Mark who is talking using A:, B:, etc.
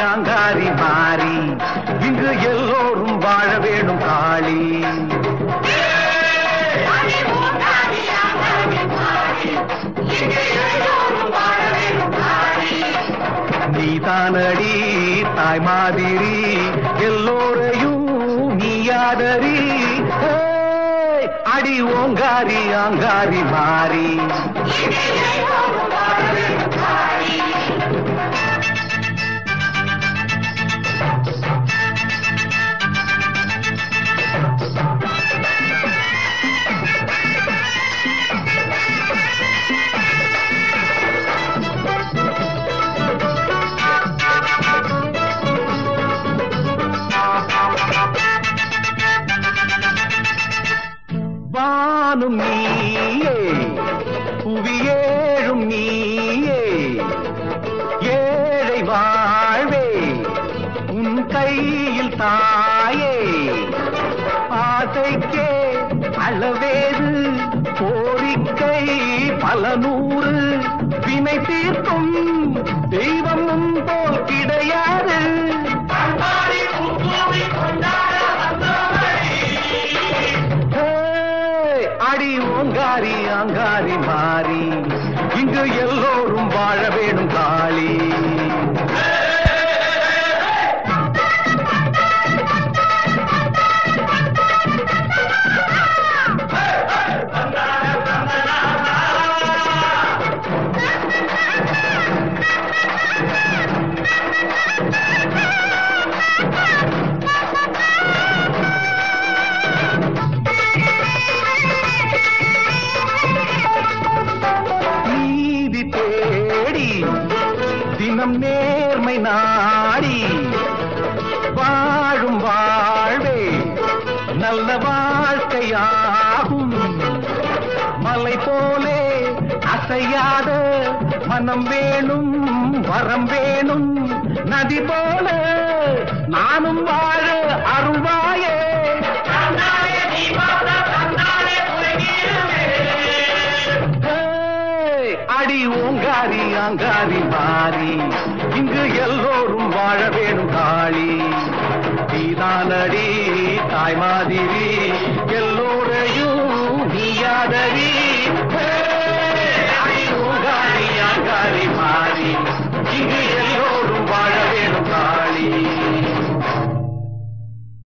A: அங்காரி மாறி இங்கு எல்லோரும் வாழ வேணும் காளி. நீதானடி தாய் மாதிரி எல்லோரையும் நீயாதரி. அடி ஓங்காரி அங்காரி மாறி வானும் நீயே புவியேழும் நீயே ஏழை வாழ்வே உன் கையில் தாயே. ஆசைக்கே அளவேது கோரிக்கை பல நூறு வினை தீர்க்கும் தெய்வம் முன் போல் கிடையாது. அடி ஓங்காரி அங்காரி மாறி இங்கு எல்லோரும் வாழ வேணும் காளி. தினம் நேர்மை நாடி வாழும் வாழ்வே நல்ல வாழ்க்கையாகும். மலை போலே அசையாத மனம் வேணும் வரம் வேணும். நதி போல நானும் வாழ அருள்வாயே. அடி ஓங்காரி அங்காரி மாறி இங்கு எல்லோரும் வாழ வேணும் காளி. நீதானடி தாய் மாதிரி